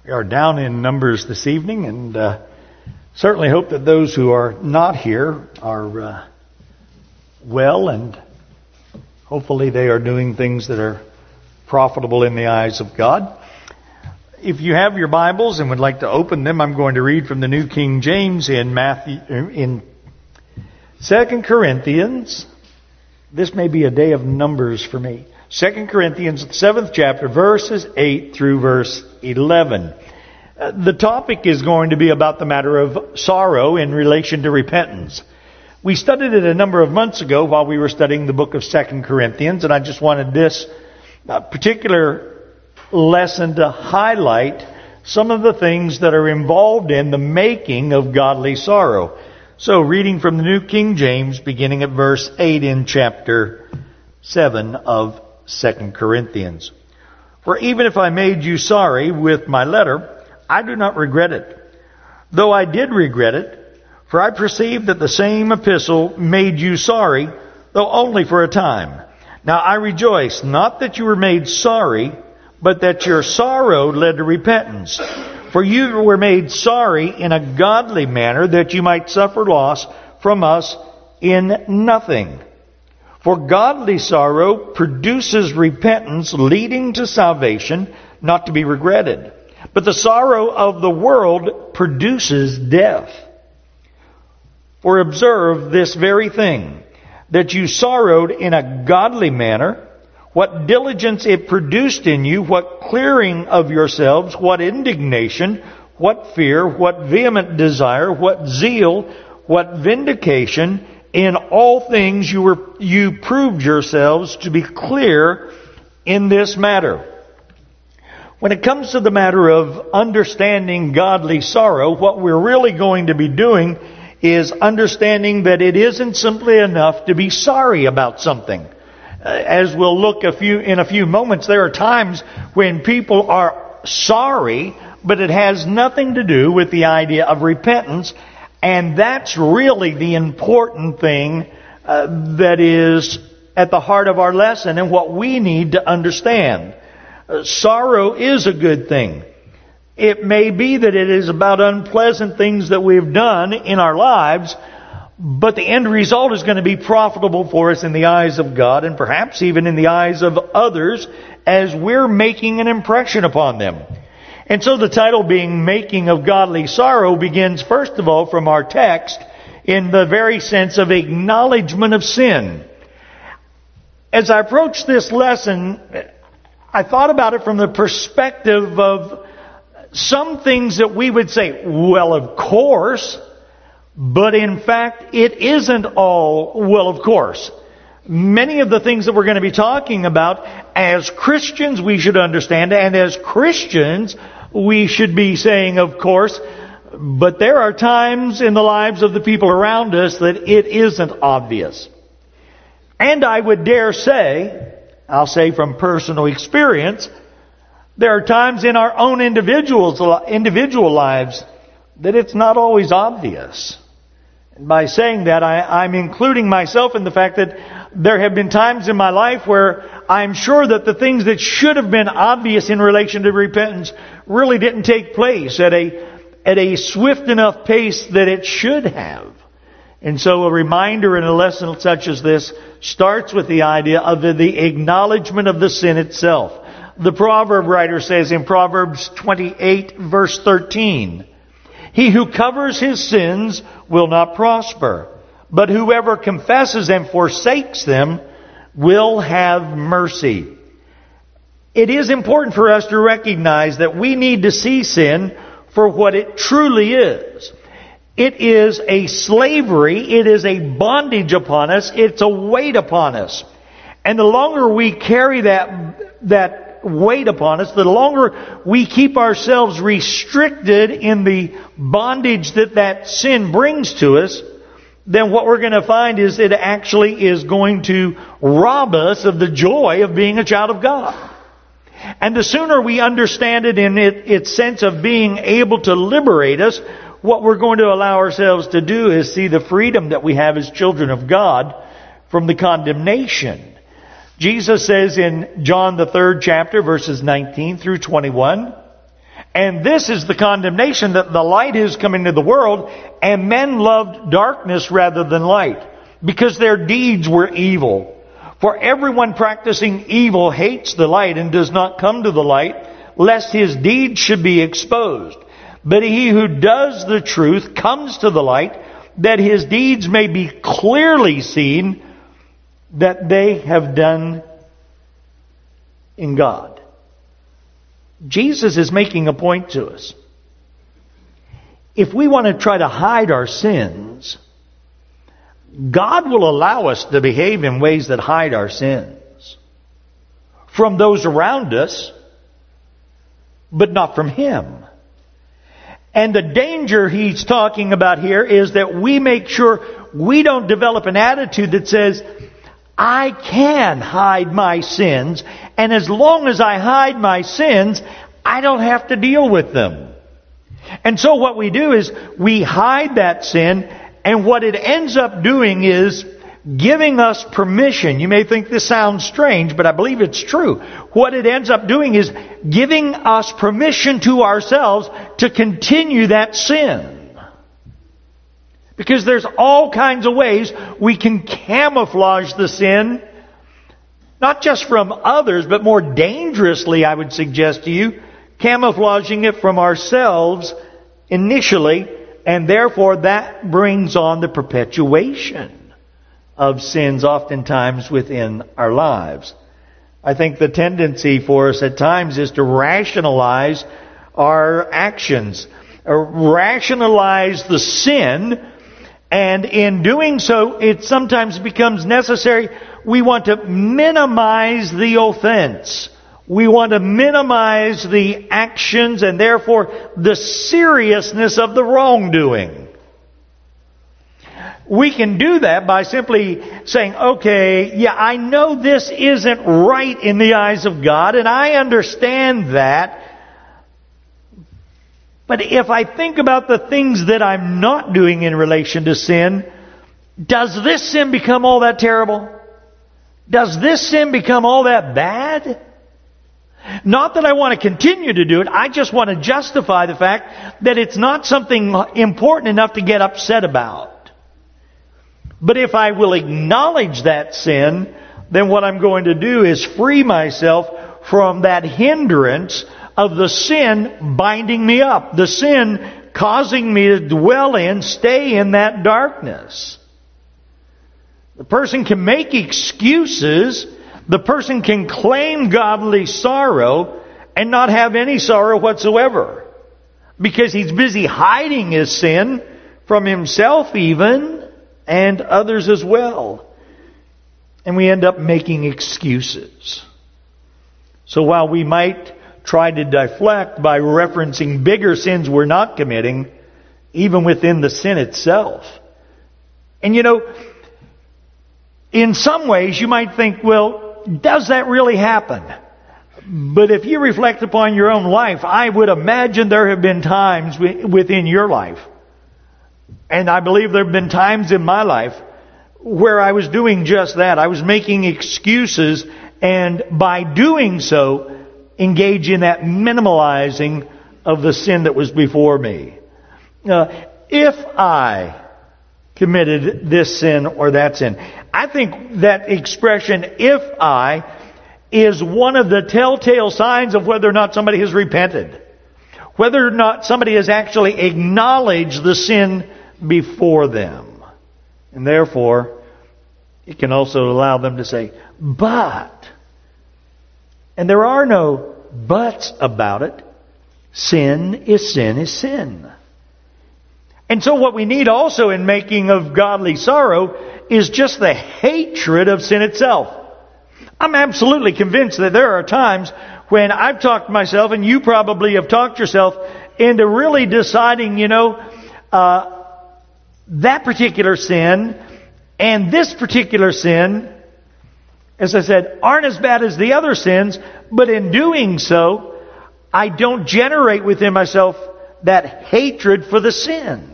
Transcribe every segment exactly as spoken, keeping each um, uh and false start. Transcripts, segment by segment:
We are down in numbers this evening, and uh, certainly hope that those who are not here are uh, well, and hopefully they are doing things that are profitable in the eyes of God. If you have your Bibles and would like to open them, I'm going to read from the New King James in Matthew, in Second Corinthians. This may be a day of numbers for me. Second Corinthians, seventh chapter, verses eight through verse eleven. Uh, the topic is going to be about the matter of sorrow in relation to repentance. We studied it a number of months ago while we were studying the book of Second Corinthians, and I just wanted this uh, particular lesson to highlight some of the things that are involved in the making of godly sorrow. So, reading from the New King James, beginning at verse eight in chapter seven of Second Corinthians. For even if I made you sorry with my letter, I do not regret it, though I did regret it, for I perceive that the same epistle made you sorry, though only for a time. Now I rejoice, not that you were made sorry, but that your sorrow led to repentance. For you were made sorry in a godly manner, that you might suffer loss from us in nothing. For godly sorrow produces repentance, leading to salvation, not to be regretted. But the sorrow of the world produces death. For observe this very thing, that you sorrowed in a godly manner, what diligence it produced in you, what clearing of yourselves, what indignation, what fear, what vehement desire, what zeal, what vindication. In all things you were you proved yourselves to be clear in this matter. When it comes to the matter of understanding godly sorrow, what we're really going to be doing is understanding that it isn't simply enough to be sorry about something. As we'll look a few in a few moments, there are times when people are sorry, but it has nothing to do with the idea of repentance. And that's really the important thing uh, that is at the heart of our lesson and what we need to understand. Uh, sorrow is a good thing. It may be that it is about unpleasant things that we've done in our lives, but the end result is going to be profitable for us in the eyes of God and perhaps even in the eyes of others as we're making an impression upon them. And so the title being Making of Godly Sorrow begins first of all from our text in the very sense of acknowledgement of sin. As I approached this lesson, I thought about it from the perspective of some things that we would say, well, of course, but in fact, it isn't all, well, of course. Many of the things that we're going to be talking about, as Christians we should understand, and as Christians we should be saying, of course, but there are times in the lives of the people around us that it isn't obvious. And I would dare say, I'll say from personal experience, there are times in our own individuals, individual lives that it's not always obvious. And by saying that, I, I'm including myself in the fact that there have been times in my life where I'm sure that the things that should have been obvious in relation to repentance really didn't take place at a at a swift enough pace that it should have. And so a reminder in a lesson such as this starts with the idea of the, the acknowledgement of the sin itself. The proverb writer says in Proverbs twenty-eight verse thirteen, "He who covers his sins will not prosper, but whoever confesses and forsakes them will have mercy." It is important for us to recognize that we need to see sin for what it truly is. It is a slavery, it is a bondage upon us, it's a weight upon us. And the longer we carry that, that weight upon us, the longer we keep ourselves restricted in the bondage that that sin brings to us, then what we're going to find is it actually is going to rob us of the joy of being a child of God. And the sooner we understand it in it, its sense of being able to liberate us, what we're going to allow ourselves to do is see the freedom that we have as children of God from the condemnation. Jesus says in John the third chapter, verses nineteen through twenty-one, And this is the condemnation, that the light is come into the world, and men loved darkness rather than light, because their deeds were evil. For everyone practicing evil hates the light and does not come to the light, lest his deeds should be exposed. But he who does the truth comes to the light, that his deeds may be clearly seen, that they have done in God. Jesus is making a point to us. If we want to try to hide our sins, God will allow us to behave in ways that hide our sins from those around us, but not from Him. And the danger He's talking about here is that we make sure we don't develop an attitude that says, I can hide my sins, and as long as I hide my sins, I don't have to deal with them. And so what we do is we hide that sin, and what it ends up doing is giving us permission. You may think this sounds strange, but I believe it's true. What it ends up doing is giving us permission to ourselves to continue that sin. Because there's all kinds of ways we can camouflage the sin, not just from others, but more dangerously, I would suggest to you, camouflaging it from ourselves initially, and therefore that brings on the perpetuation of sins oftentimes within our lives. I think the tendency for us at times is to rationalize our actions, or rationalize the sin. And in doing so, it sometimes becomes necessary. We want to minimize the offense. We want to minimize the actions and therefore the seriousness of the wrongdoing. We can do that by simply saying, okay, yeah, I know this isn't right in the eyes of God, and I understand that. But if I think about the things that I'm not doing in relation to sin, does this sin become all that terrible? Does this sin become all that bad? Not that I want to continue to do it. I just want to justify the fact that it's not something important enough to get upset about. But if I will acknowledge that sin, then what I'm going to do is free myself from that hindrance of the sin binding me up, the sin causing me to dwell in, stay in that darkness. The person can make excuses, the person can claim godly sorrow and not have any sorrow whatsoever, because he's busy hiding his sin from himself even, and others as well. And we end up making excuses. So while we might try to deflect by referencing bigger sins we're not committing, even within the sin itself. And you know, in some ways you might think, well, does that really happen? But if you reflect upon your own life, I would imagine there have been times within your life, and I believe there have been times in my life, where I was doing just that. I was making excuses, and by doing so, engage in that minimalizing of the sin that was before me. Uh, if I committed this sin or that sin, I think that expression, if I, is one of the telltale signs of whether or not somebody has repented. Whether or not somebody has actually acknowledged the sin before them. And therefore, it can also allow them to say, but... And there are no buts about it. Sin is sin is sin. And so what we need also in making of godly sorrow is just the hatred of sin itself. I'm absolutely convinced that there are times when I've talked myself, and you probably have talked yourself, into really deciding, you know, uh, that particular sin and this particular sin, as I said, aren't as bad as the other sins, but in doing so, I don't generate within myself that hatred for the sin.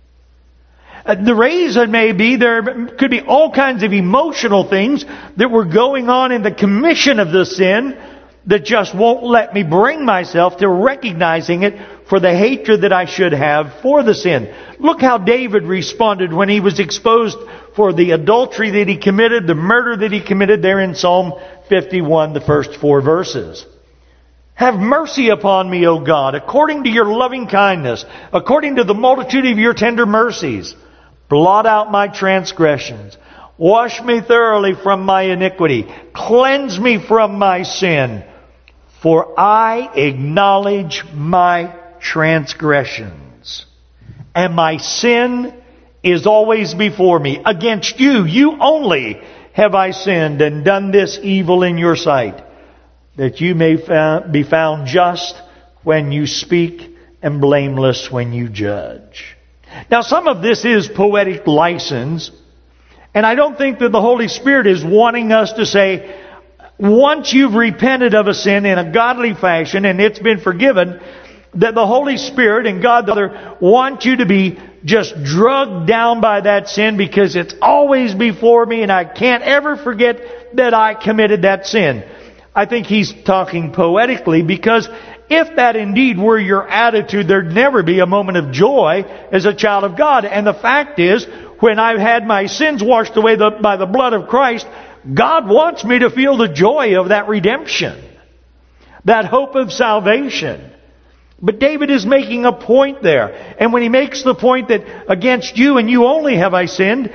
Uh, the reason may be there could be all kinds of emotional things that were going on in the commission of the sin that just won't let me bring myself to recognizing it for the hatred that I should have for the sin. Look how David responded when he was exposed for the adultery that he committed, the murder that he committed there in Psalm fifty-one, the first four verses. Have mercy upon me, O God, according to your loving kindness, according to the multitude of your tender mercies. Blot out my transgressions. Wash me thoroughly from my iniquity. Cleanse me from my sin. For I acknowledge my transgressions, and my sin is always before me. Against you, you only, have I sinned and done this evil in your sight, that you may be found just when you speak and blameless when you judge. Now, some of this is poetic license, and I don't think that the Holy Spirit is wanting us to say, once you've repented of a sin in a godly fashion and it's been forgiven, that the Holy Spirit and God the Father want you to be just drugged down by that sin because it's always before me and I can't ever forget that I committed that sin. I think he's talking poetically, because if that indeed were your attitude, there'd never be a moment of joy as a child of God. And the fact is, when I've had my sins washed away the, by the blood of Christ, God wants me to feel the joy of that redemption, that hope of salvation. But David is making a point there. And when he makes the point that against you and you only have I sinned,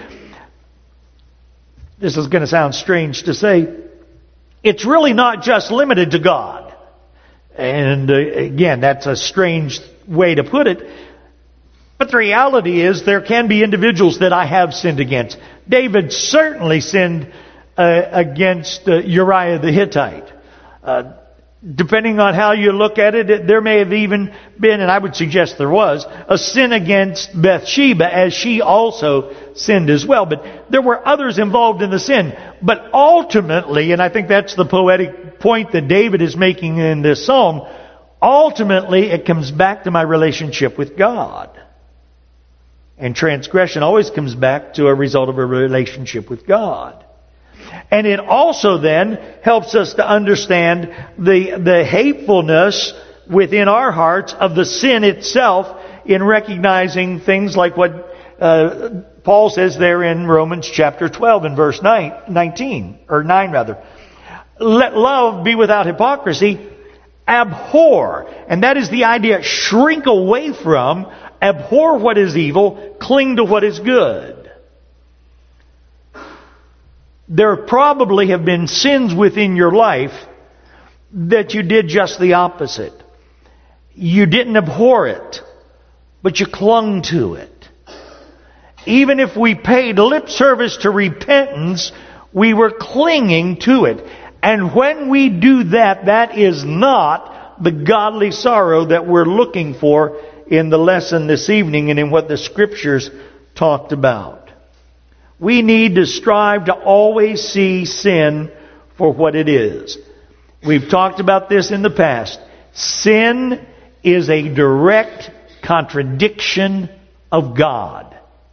this is going to sound strange to say, it's really not just limited to God. And uh, again, that's a strange way to put it. But the reality is there can be individuals that I have sinned against. David certainly sinned uh, against uh, Uriah the Hittite. Uh, depending on how you look at it, there may have even been, and I would suggest there was, a sin against Bathsheba, as she also sinned as well. But there were others involved in the sin. But ultimately, and I think that's the poetic point that David is making in this psalm, ultimately it comes back to my relationship with God. And transgression always comes back to a result of a relationship with God. And it also then helps us to understand the, the hatefulness within our hearts of the sin itself, in recognizing things like what uh, Paul says there in Romans chapter twelve and verse nine, nineteen, or nine rather. Let love be without hypocrisy. Abhor. And that is the idea, shrink away from, abhor what is evil, cling to what is good. There probably have been sins within your life that you did just the opposite. You didn't abhor it, but you clung to it. Even if we paid lip service to repentance, we were clinging to it. And when we do that, that is not the godly sorrow that we're looking for in the lesson this evening and in what the Scriptures talked about. We need to strive to always see sin for what it is. We've talked about this in the past. Sin is a direct contradiction of God.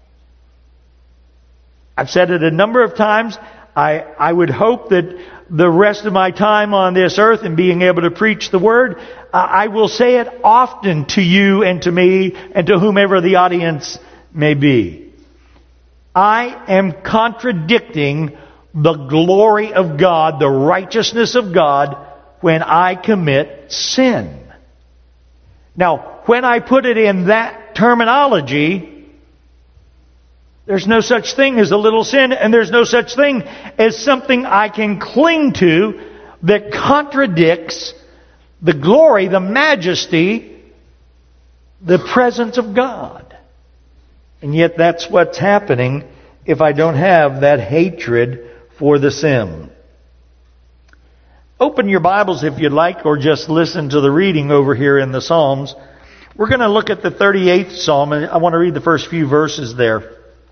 I've said it a number of times. I, I would hope that the rest of my time on this earth and being able to preach the Word, uh, I will say it often to you and to me and to whomever the audience may be. I am contradicting the glory of God, the righteousness of God, when I commit sin. Now, when I put it in that terminology, there's no such thing as a little sin, and there's no such thing as something I can cling to that contradicts the glory, the majesty, the presence of God. And yet that's what's happening if I don't have that hatred for the sin. Open your Bibles if you'd like, or just listen to the reading over here in the Psalms. We're going to look at the thirty-eighth Psalm, and I want to read the first few verses there.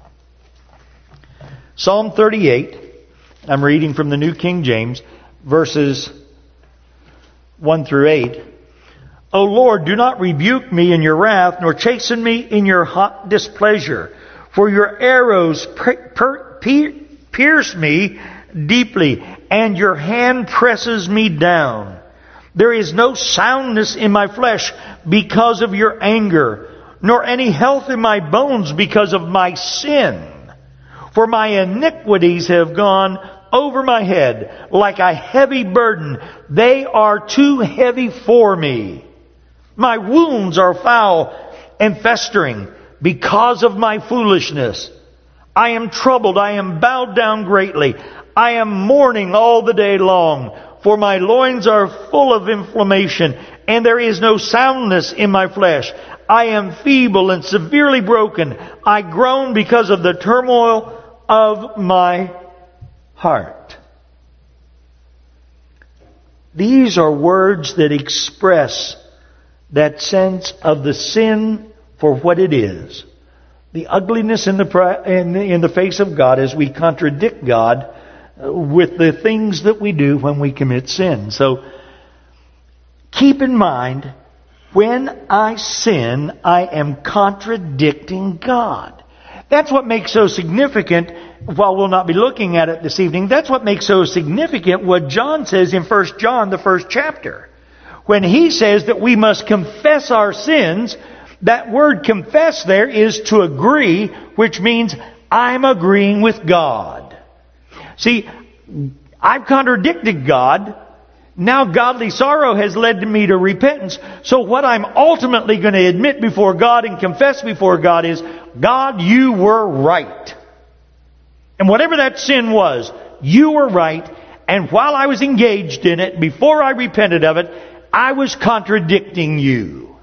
Psalm thirty-eight, I'm reading from the New King James, verses one through eight. O Lord, do not rebuke me in your wrath, nor chasten me in your hot displeasure. For your arrows per- per- pierce me deeply, and your hand presses me down. There is no soundness in my flesh because of your anger, nor any health in my bones because of my sin. For my iniquities have gone over my head like a heavy burden. They are too heavy for me. My wounds are foul and festering because of my foolishness. I am troubled. I am bowed down greatly. I am mourning all the day long. For my loins are full of inflammation, and there is no soundness in my flesh. I am feeble and severely broken. I groan because of the turmoil of my heart. These are words that express that sense of the sin for what it is. The ugliness in the, in the, in the face of God as we contradict God with the things that we do when we commit sin. So, keep in mind, when I sin, I am contradicting God. That's what makes so significant, while we'll not be looking at it this evening, that's what makes so significant what John says in First John, the first chapter. When he says that we must confess our sins, that word confess there is to agree, which means I'm agreeing with God. See, I've contradicted God. Now godly sorrow has led me to repentance. So what I'm ultimately going to admit before God and confess before God is, God, you were right. And whatever that sin was, you were right. And while I was engaged in it, before I repented of it, I was contradicting you.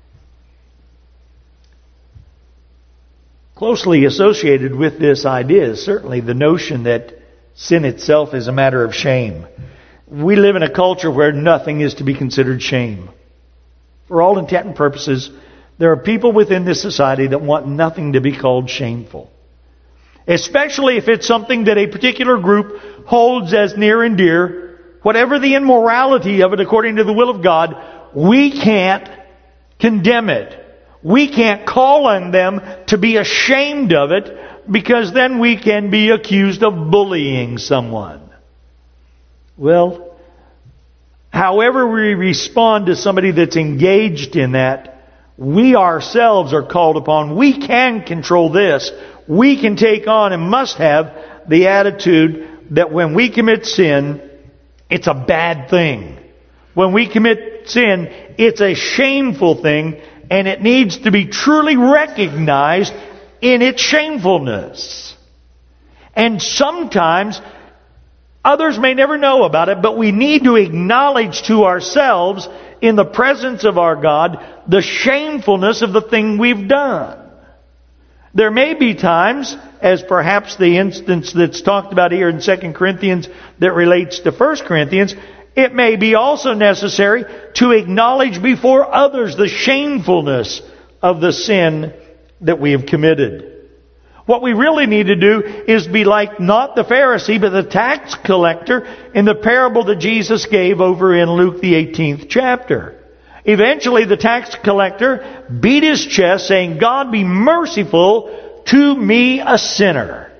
Closely associated with this idea is certainly the notion that sin itself is a matter of shame. We live in a culture where nothing is to be considered shame. For all intent and purposes, there are people within this society that want nothing to be called shameful. Especially if it's something that a particular group holds as near and dear. Whatever the immorality of it according to the will of God, we can't condemn it. We can't call on them to be ashamed of it, because then we can be accused of bullying someone. Well, however we respond to somebody that's engaged in that, we ourselves are called upon. We can control this. We can take on and must have the attitude that when we commit sin, it's a bad thing. When we commit sin, it's a shameful thing, and it needs to be truly recognized in its shamefulness. And sometimes others may never know about it, but we need to acknowledge to ourselves in the presence of our God the shamefulness of the thing we've done. There may be times, as perhaps the instance that's talked about here in Second Corinthians that relates to First Corinthians, it may be also necessary to acknowledge before others the shamefulness of the sin that we have committed. What we really need to do is be like not the Pharisee, but the tax collector in the parable that Jesus gave over in Luke the eighteenth chapter. Eventually the tax collector beat his chest saying, God, be merciful to me, a sinner.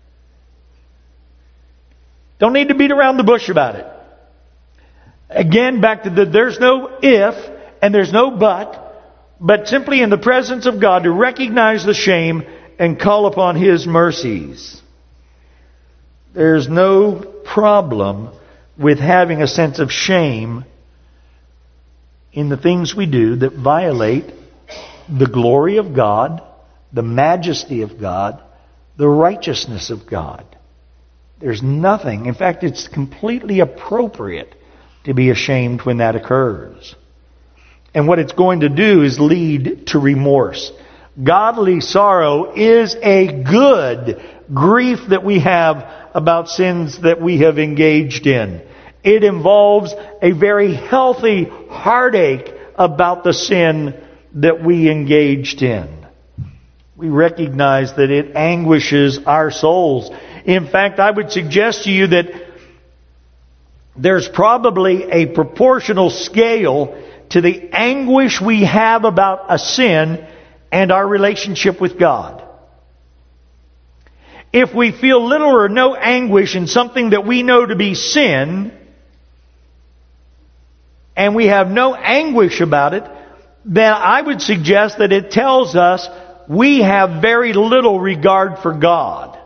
Don't need to beat around the bush about it. Again, back to the there's no if and there's no but, but simply in the presence of God to recognize the shame and call upon His mercies. There's no problem with having a sense of shame in the things we do that violate the glory of God, the majesty of God, the righteousness of God. There's nothing. In fact, it's completely appropriate to be ashamed when that occurs. And what it's going to do is lead to remorse. Godly sorrow is a good grief that we have about sins that we have engaged in. It involves a very healthy heartache about the sin that we engaged in. We recognize that it anguishes our souls. In fact, I would suggest to you that there's probably a proportional scale to the anguish we have about a sin and our relationship with God. If we feel little or no anguish in something that we know to be sin, and we have no anguish about it, then I would suggest that it tells us we have very little regard for God.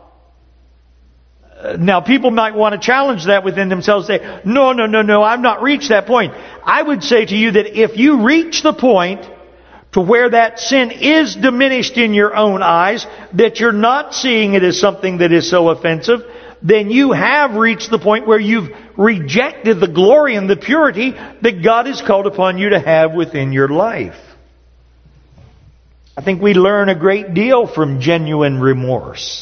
Now, people might want to challenge that within themselves, say, no, no, no, no, I've not reached that point. I would say to you that if you reach the point to where that sin is diminished in your own eyes, that you're not seeing it as something that is so offensive, then you have reached the point where you've rejected the glory and the purity that God has called upon you to have within your life. I think we learn a great deal from genuine remorse.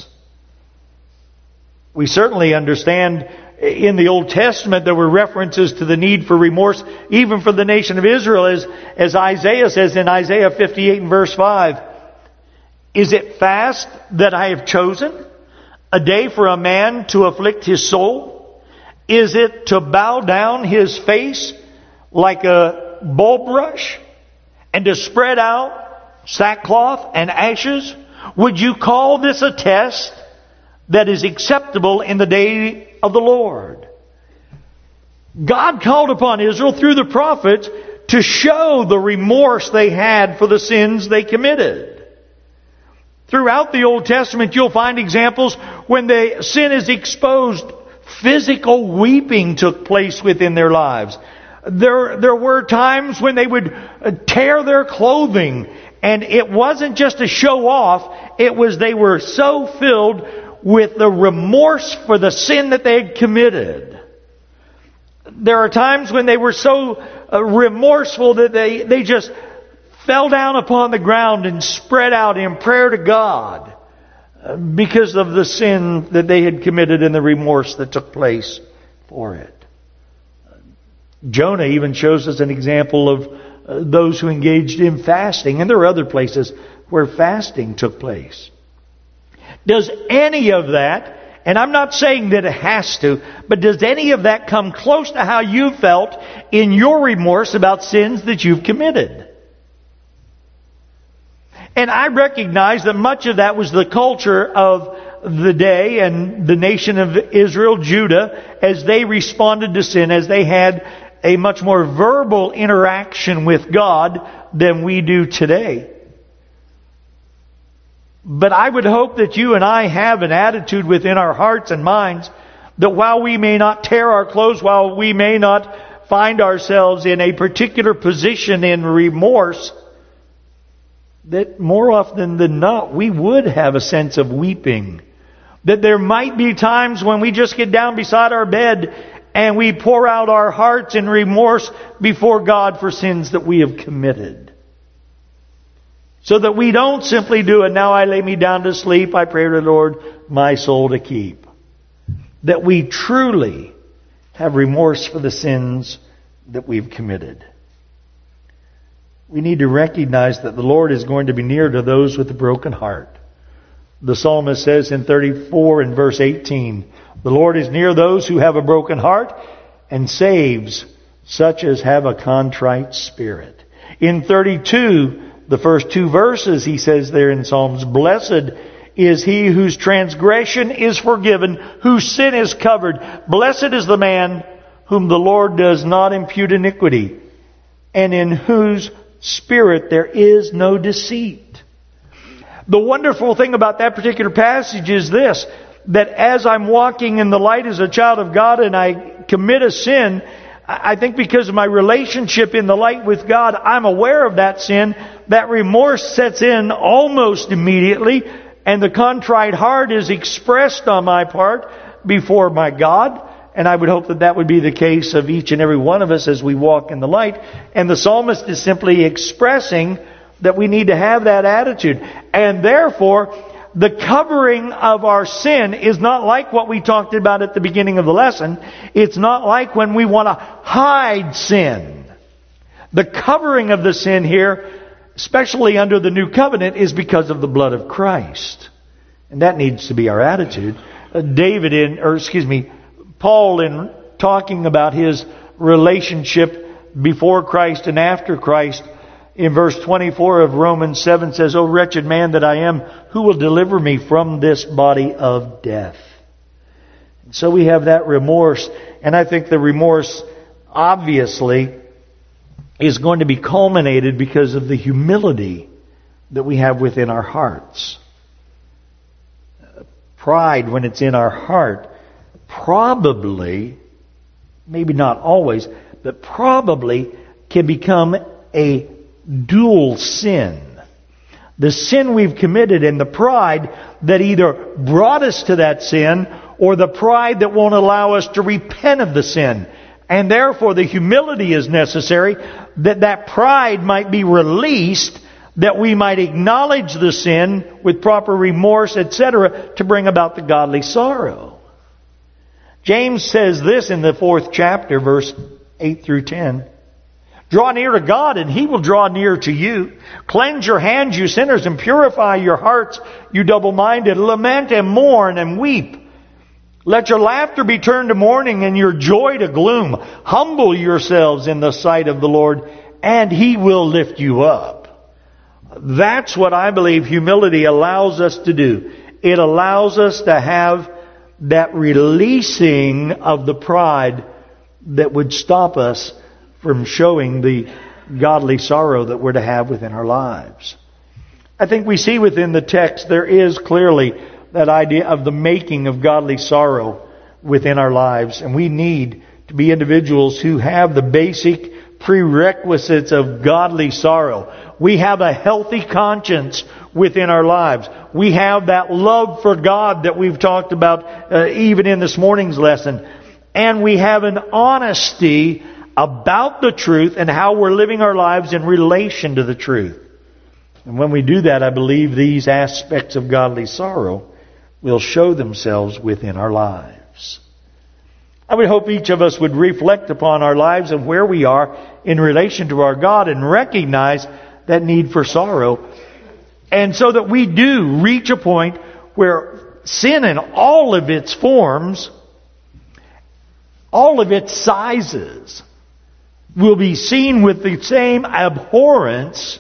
We certainly understand in the Old Testament there were references to the need for remorse even for the nation of Israel, as, as Isaiah says in Isaiah fifty-eight and verse five. Is it fast that I have chosen? A day for a man to afflict his soul? Is it to bow down his face like a bulrush and to spread out sackcloth and ashes? Would you call this a test that is acceptable in the day of the Lord? God called upon Israel through the prophets to show the remorse they had for the sins they committed. Throughout the Old Testament, you'll find examples when the sin is exposed, physical weeping took place within their lives. There, there were times when they would tear their clothing, and it wasn't just to show off, it was they were so filled with the remorse for the sin that they had committed. There are times when they were so uh, remorseful that they, they just fell down upon the ground and spread out in prayer to God uh, because of the sin that they had committed and the remorse that took place for it. Jonah even shows us an example of uh, those who engaged in fasting, and there are other places where fasting took place. Does any of that, and I'm not saying that it has to, but does any of that come close to how you felt in your remorse about sins that you've committed? And I recognize that much of that was the culture of the day and the nation of Israel, Judah, as they responded to sin, as they had a much more verbal interaction with God than we do today. But I would hope that you and I have an attitude within our hearts and minds that while we may not tear our clothes, while we may not find ourselves in a particular position in remorse, that more often than not we would have a sense of weeping. That there might be times when we just get down beside our bed and we pour out our hearts in remorse before God for sins that we have committed. So that we don't simply do it, now I lay me down to sleep, I pray to the Lord my soul to keep. That we truly have remorse for the sins that we've committed. We need to recognize that the Lord is going to be near to those with a broken heart. The psalmist says in thirty-four and verse eighteen, the Lord is near those who have a broken heart and saves such as have a contrite spirit. In thirty-two, the first two verses, he says there in Psalms, blessed is he whose transgression is forgiven, whose sin is covered. Blessed is the man whom the Lord does not impute iniquity, and in whose spirit there is no deceit. The wonderful thing about that particular passage is this, that as I'm walking in the light as a child of God and I commit a sin, I think because of my relationship in the light with God, I'm aware of that sin. That remorse sets in almost immediately, and the contrite heart is expressed on my part before my God. And I would hope that that would be the case of each and every one of us as we walk in the light. And the psalmist is simply expressing that we need to have that attitude. And therefore, the covering of our sin is not like what we talked about at the beginning of the lesson. It's not like when we want to hide sin. The covering of the sin here, especially under the new covenant, is because of the blood of Christ. And that needs to be our attitude. Uh, David in, or excuse me, Paul in talking about his relationship before Christ and after Christ, in verse twenty-four of Romans seven says, O wretched man that I am, who will deliver me from this body of death? And so we have that remorse. And I think the remorse obviously is going to be culminated because of the humility that we have within our hearts. Pride, when it's in our heart, probably, maybe not always, but probably can become a dual sin. The sin we've committed and the pride that either brought us to that sin, or the pride that won't allow us to repent of the sin. And therefore the humility is necessary that that pride might be released, that we might acknowledge the sin with proper remorse, et cetera, to bring about the godly sorrow. James says this in the fourth chapter, verse eight through ten. Draw near to God, and He will draw near to you. Cleanse your hands, you sinners, and purify your hearts, you double-minded. Lament and mourn and weep. Let your laughter be turned to mourning and your joy to gloom. Humble yourselves in the sight of the Lord, and He will lift you up. That's what I believe humility allows us to do. It allows us to have that releasing of the pride that would stop us from showing the godly sorrow that we're to have within our lives. I think we see within the text there is clearly that idea of the making of godly sorrow within our lives. And we need to be individuals who have the basic prerequisites of godly sorrow. We have a healthy conscience within our lives. We have that love for God that we've talked about uh, even in this morning's lesson. And we have an honesty about the truth and how we're living our lives in relation to the truth. And when we do that, I believe these aspects of godly sorrow will show themselves within our lives. I would hope each of us would reflect upon our lives and where we are in relation to our God and recognize that need for sorrow. And so that we do reach a point where sin in all of its forms, all of its sizes, will be seen with the same abhorrence,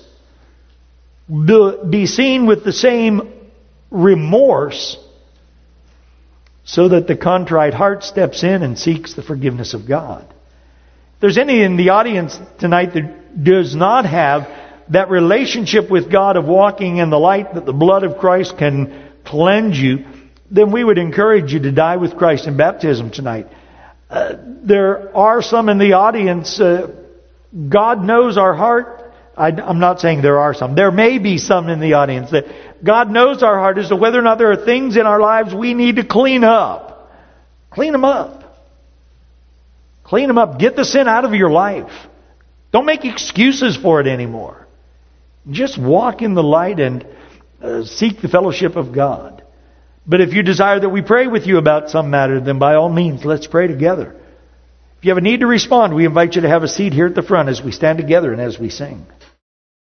be seen with the same remorse, so that the contrite heart steps in and seeks the forgiveness of God. If there's any in the audience tonight that does not have that relationship with God of walking in the light that the blood of Christ can cleanse you, then we would encourage you to die with Christ in baptism tonight. Uh, there are some in the audience, uh, God knows our heart. I, I'm not saying there are some. There may be some in the audience that God knows our heart as to whether or not there are things in our lives we need to clean up. Clean them up. Clean them up. Get the sin out of your life. Don't make excuses for it anymore. Just walk in the light and uh, seek the fellowship of God. But if you desire that we pray with you about some matter, then by all means, let's pray together. If you have a need to respond, we invite you to have a seat here at the front as we stand together and as we sing.